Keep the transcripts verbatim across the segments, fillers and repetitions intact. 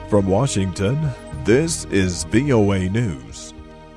From Washington, this is V O A News.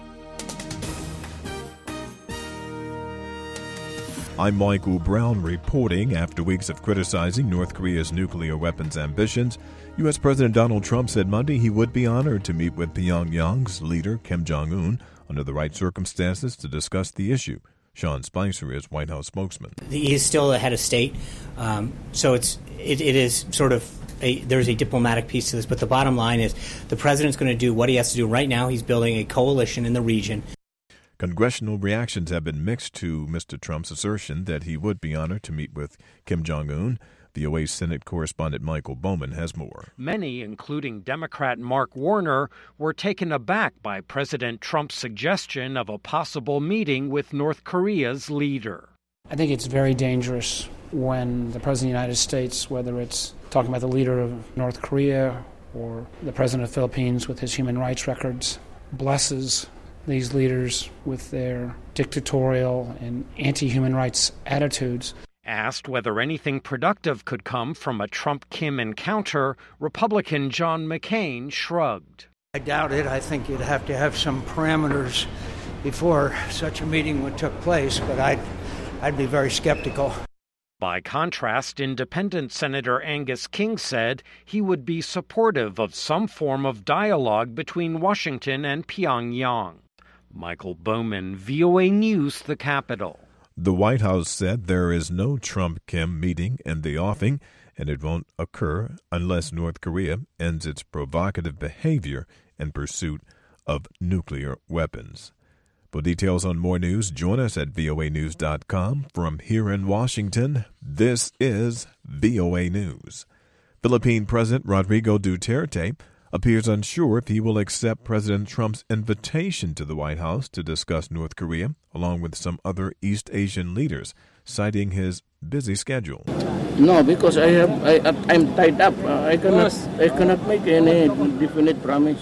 I'm Michael Brown reporting. After weeks of criticizing North Korea's nuclear weapons ambitions, U S. President Donald Trump said Monday he would be honored to meet with Pyongyang's leader Kim Jong-un under the right circumstances to discuss the issue. Sean Spicer is White House spokesman. He is still the head of state, um, so it's it, it is sort of a, there's a diplomatic piece to this. But the bottom line is the president's going to do what he has to do right now. He's building a coalition in the region. Congressional reactions have been mixed to Mister Trump's assertion that he would be honored to meet with Kim Jong-un. V O A Senate correspondent Michael Bowman has more. Many, including Democrat Mark Warner, were taken aback by President Trump's suggestion of a possible meeting with North Korea's leader. I think it's very dangerous when the President of the United States, whether it's talking about the leader of North Korea or the President of the Philippines with his human rights records, blesses these leaders with their dictatorial and anti-human rights attitudes. Asked whether anything productive could come from a Trump-Kim encounter, Republican John McCain shrugged. I doubt it. I think you'd have to have some parameters before such a meeting would take place, but I'd, I'd be very skeptical. By contrast, Independent Senator Angus King said he would be supportive of some form of dialogue between Washington and Pyongyang. Michael Bowman, V O A News, the Capitol. The White House said there is no Trump-Kim meeting in the offing, and it won't occur unless North Korea ends its provocative behavior in pursuit of nuclear weapons. For details on more news, join us at V O A news dot com. From here in Washington, this is V O A News. Philippine President Rodrigo Duterte appears unsure if he will accept President Trump's invitation to the White House to discuss North Korea, along with some other East Asian leaders, citing his busy schedule. No, because I have I I'm tied up. Uh, I cannot I cannot make any definite promise.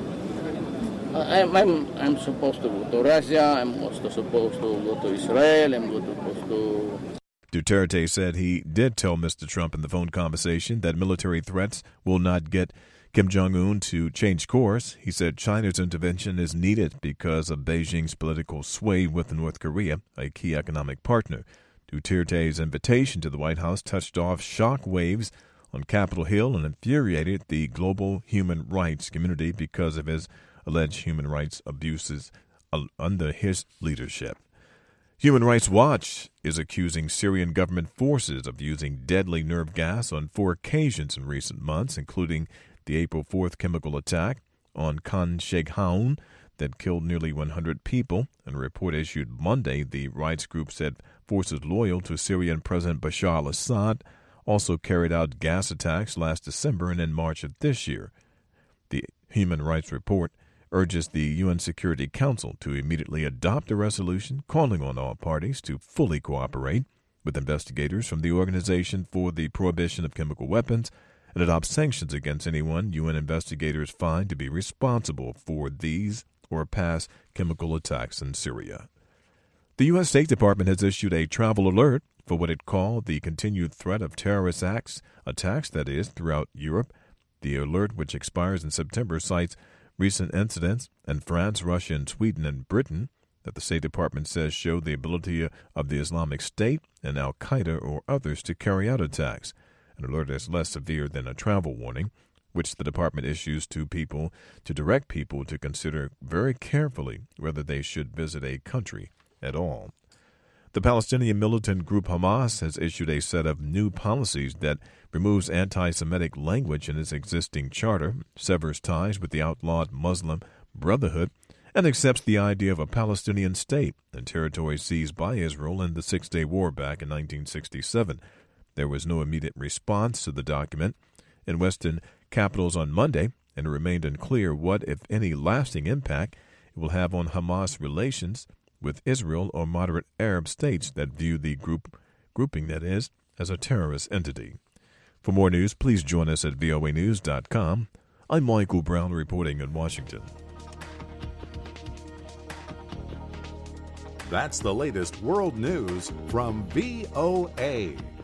I'm I'm I'm supposed to go to Russia. I'm also supposed to go to Israel. I'm supposed to. Duterte said he did tell Mister Trump in the phone conversation that military threats will not get Kim Jong-un to change course. He said China's intervention is needed because of Beijing's political sway with North Korea, a key economic partner. Duterte's invitation to the White House touched off shock waves on Capitol Hill and infuriated the global human rights community because of his alleged human rights abuses under his leadership. Human Rights Watch is accusing Syrian government forces of using deadly nerve gas on four occasions in recent months, including the April fourth chemical attack on Khan Sheikhoun that killed nearly one hundred people. In a report issued Monday, the rights group said forces loyal to Syrian President Bashar al-Assad also carried out gas attacks last December and in March of this year. The Human Rights Report urges the U N Security Council to immediately adopt a resolution calling on all parties to fully cooperate with investigators from the Organization for the Prohibition of Chemical Weapons and adopt sanctions against anyone U N investigators find to be responsible for these or past chemical attacks in Syria. The U S. State Department has issued a travel alert for what it called the continued threat of terrorist acts, attacks, that is, throughout Europe. The alert, which expires in September, cites recent incidents in France, Russia, and Sweden and Britain that the State Department says show the ability of the Islamic State and al-Qaeda or others to carry out attacks. An alert is less severe than a travel warning, which the department issues to people to direct people to consider very carefully whether they should visit a country at all. The Palestinian militant group Hamas has issued a set of new policies that removes anti-Semitic language in its existing charter, severs ties with the outlawed Muslim Brotherhood, and accepts the idea of a Palestinian state in territory seized by Israel in the Six-Day War back in nineteen sixty-seven. There was no immediate response to the document in Western capitals on Monday, and it remained unclear what, if any, lasting impact it will have on Hamas relations with Israel or moderate Arab states that view the group grouping, that is, as a terrorist entity. For more news, please join us at V O A news dot com. I'm Michael Brown reporting in Washington. That's the latest world news from V O A.